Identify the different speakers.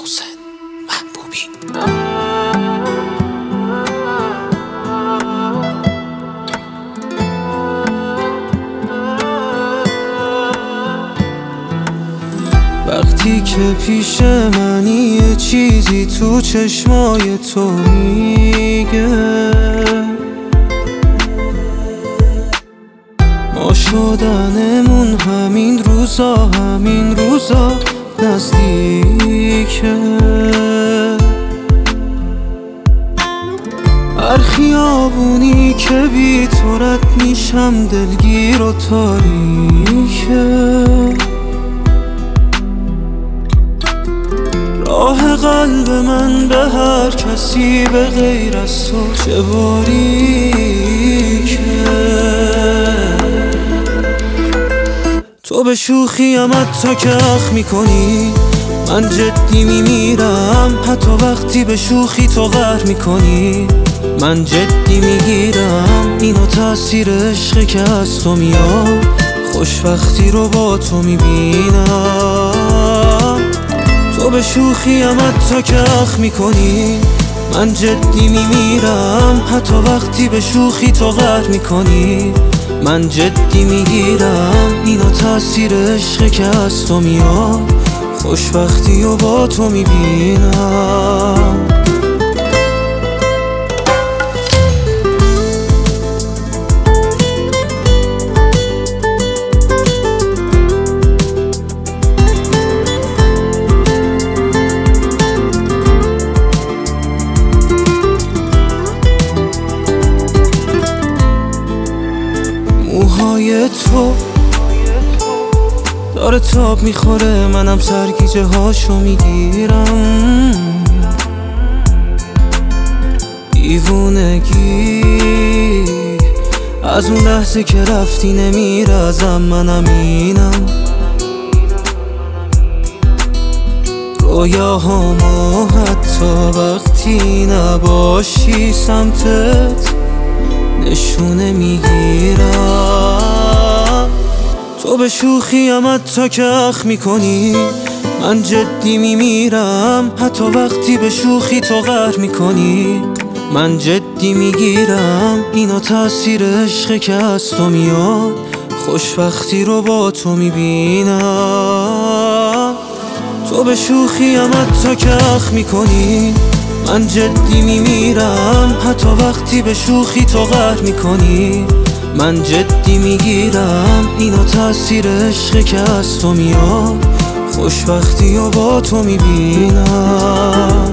Speaker 1: محسن محبوبی.
Speaker 2: وقتی که پیش منی یه چیزی تو چشمای تو میگه ما شدنمون همین روزا نزدیکه. هر خیابونی که بی تو رد میشم دلگیر و تاریکه. راه قلب من به هر کسی به غیر از تو چه باریکه. تو به شوخیم حتی که اخ میکنی من جدی میمیرم. حتی وقتی به شوخی تو قهر میکنی من جدی میگیرم. اینو تأثیر عشقه که از تو میاد خوشبختی رو با تو میبینم. تو به شوخیم حتی که اخ میکنی من جدی میمیرم. حتی وقتی به شوخی تو قهر میکنی من جدی میگیرم. اینو تأثیر عشقه که از تو میاد خوشبختی رو با تو میبینم. موهای تو داره تاب میخوره منم سرگیجه هاشو میگیرم. دیوونگی از اون لحظه که رفتی نمیره ازم منم اینم. رویاهامو حتی وقتی نباشی سمتت نشونه میگیرم. تو به شوخیم حتی که اخ میکنی من جدی میمیرم. حتی وقتی به شوخی تو قهر میکنی من جدی میگیرم. اینو تأثیر عشقه که از تو میاد خوشبختی رو با تو میبینم. تو به شوخیم حتی که اخ میکنی من جدی میمیرم. حتی وقتی به شوخی تو قهر میکنی من جدی میگیرم. اینو تأثیر عشقه که از تو میاد خوشبختی رو با تو میبینم.